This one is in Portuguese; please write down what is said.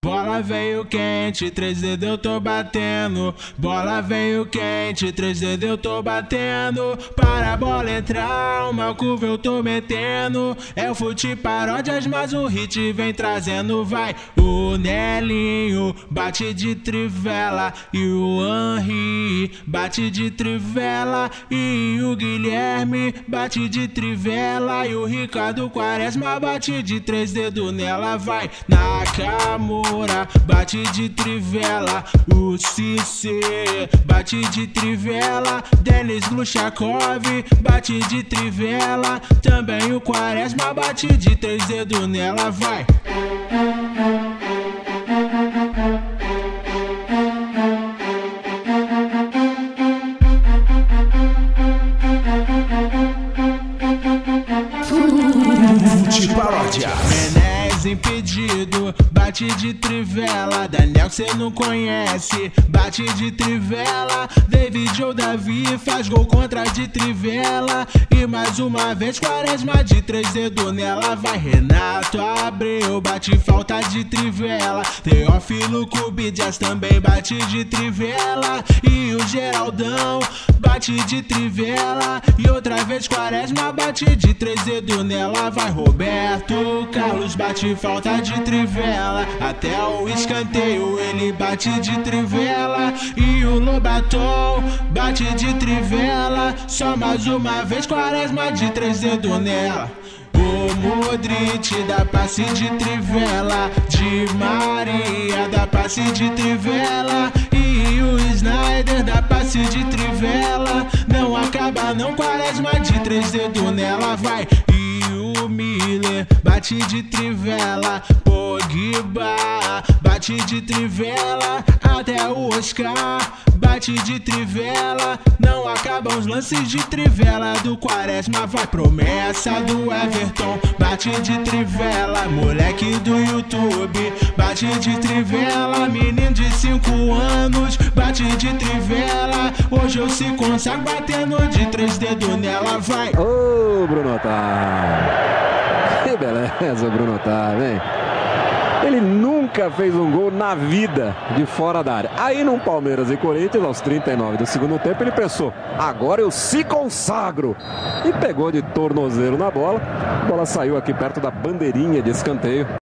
Bola veio quente, 3 dedos eu tô batendo. Bola veio quente, 3 dedos eu tô batendo. Para a bola entrar, uma curva eu tô metendo. É o fute paródias, mas o hit vem trazendo. Vai, o Nelinho bate de trivela e o Henry bate de trivela e o Guilherme bate de trivela e o Ricardo Quaresma bate de 3 dedos nela. Vai, Nakamura bate de trivela, o Cissé bate de trivela, Denis Gluchakov bate de trivela, também o Quaresma bate de 3 dedos nela. Vai. Fute paródias. Impedido, bate de trivela. Daniel cê não conhece, bate de trivela. David ou Davi faz gol contra de trivela. E mais uma vez Quaresma de 3 dedos nela. Vai, Renato Abreu bate falta de trivela. Teófilo Cubidias também bate de trivela. E o Geraldão bate de trivela. E outra vez Quaresma bate de 3 dedos nela. Vai, Roberto Carlos bate falta de trivela. Até o escanteio ele bate de trivela. E o Lobaton bate de trivela. Só mais uma vez Quaresma de 3 dedos nela. O Modric dá passe de trivela. Di Maria dá passe de trivela. E o Snyder dá passe de trivela. Não acaba não, Quaresma de 3 dedos nela. Vai. O Miller bate de trivela, Pogba bate de trivela, até o Oscar bate de trivela. Não acabam os lances de trivela do Quaresma. Vai, promessa do Everton bate de trivela, moleque do YouTube bate de trivela, menino de 5 anos bate de trivela. Hoje eu se consagro batendo de 3 dedos nela. Vai. Ô, Bruno Otávio. Que beleza, Bruno Otávio, hein? Ele nunca fez um gol na vida de fora da área. Aí no Palmeiras e Corinthians, aos 39 do segundo tempo, ele pensou: agora eu se consagro. E pegou de tornozelo na bola. A bola saiu aqui perto da bandeirinha de escanteio.